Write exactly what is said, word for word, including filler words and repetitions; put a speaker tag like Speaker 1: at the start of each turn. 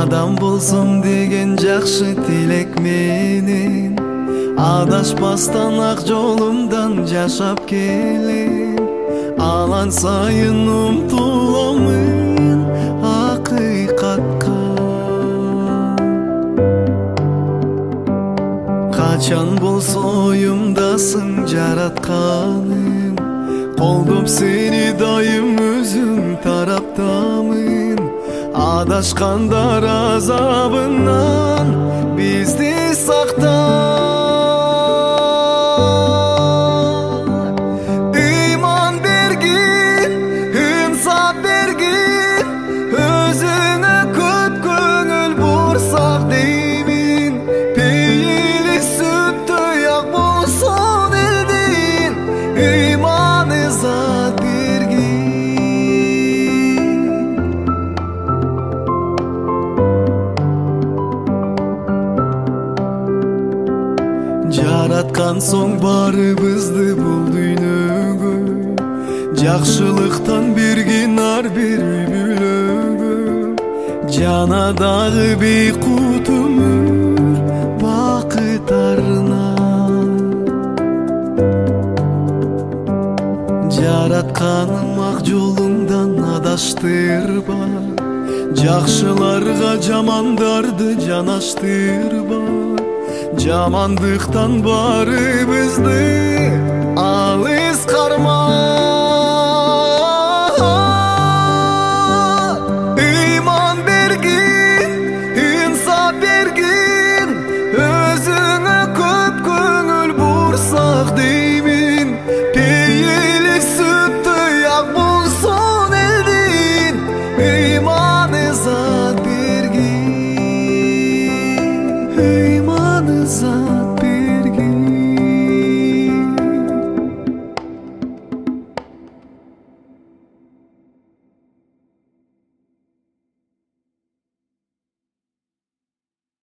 Speaker 1: Адам болсом деген жакшы тилек менен адашпастан ак жолумдан жашап келем. Алан сайын умтуламын акыйкатка. Качан болсо оюмдасың жаратканым, колдоп сени дайым өзүм тараптамын. Адашкандар азабынан бизди сакта. Ыйман бергин, инсап бергин, өзүңө көп көңүл бурсак деймин. Пейили сүттөй ак болсун элдин, ыйман изат бергин. Жараткан соң барыбызды бул дүйнөгө, жакшылыктан бергин ар бир үй-бүлөгө. Жана дагы бейкут өмүр бакыт арнан. Жаратканым ак жолуңдан адаштырба, жакшыларга жамандарды жанаштырба. Жамандыктан барыбызды